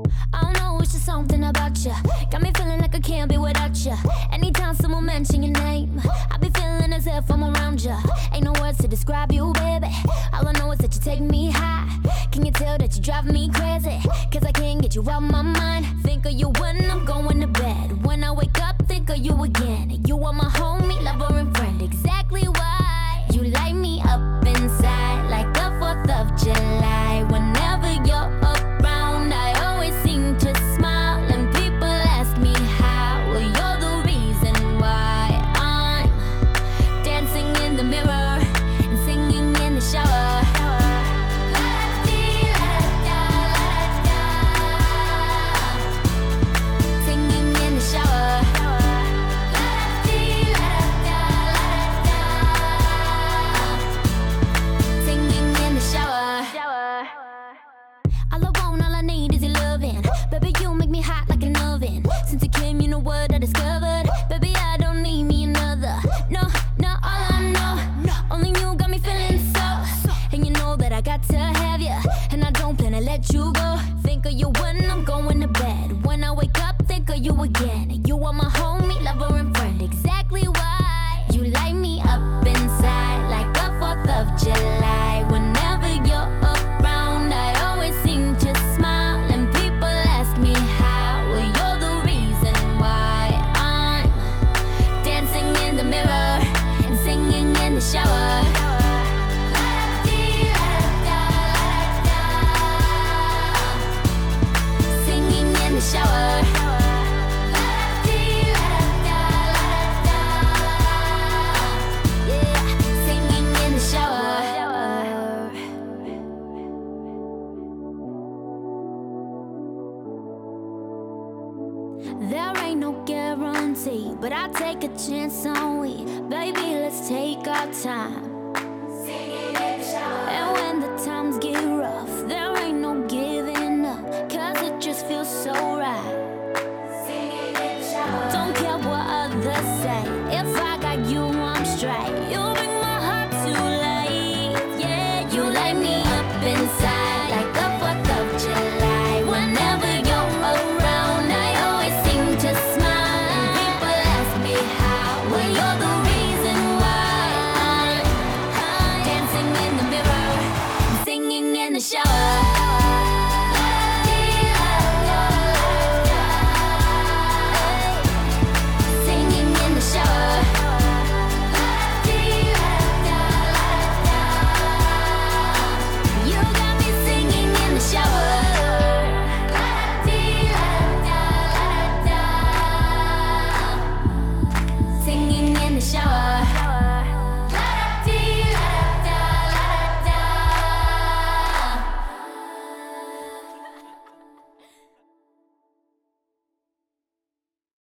I don't know, it's just something about you. Got me feeling like I can't be without you. Anytime someone mention your name, I be feeling as if I'm around you. Ain't no words to describe you, baby. All I know is that you take me high. Can you tell that you drive me crazy? Cause I can't get you out my mind. Think of you when I'm going to bed. When I wake up, think of you again. You are my homie, lover, and friend. Exactly why you light me up inside like the 4th of July. Whenever you're around, I always seem to smile. And people ask me how. Well, you're the reason why I'm dancing in the mirror and singing in the shower. Singing in the shower. Singing in the shower. All I want, all I need is your loving. Baby, you make me hot like an oven. Since you came, you know what I discovered. Baby, I don't need me another. No, no, all I know. Only you got me feeling so. And you know that I got to have you. And I don't plan to let you go. Think of you when I'm going to bed. When I wake up, think of you again. You are my homie, lover, and friend. Exactly why you light me up inside like the 4th of July. Whenever you're around, I always seem to smile. And people ask me how. Well, you're the reason why I'm dancing in the mirror and singing in the shower. Singing in the shower. Yeah, singing in the shower. There ain't no guarantee, but I take a chance on we. Baby, let's take our time. And when the times get rough, there ain't no giving up, cause it just feels so right. Don't care what others say, if I got you, I'm straight.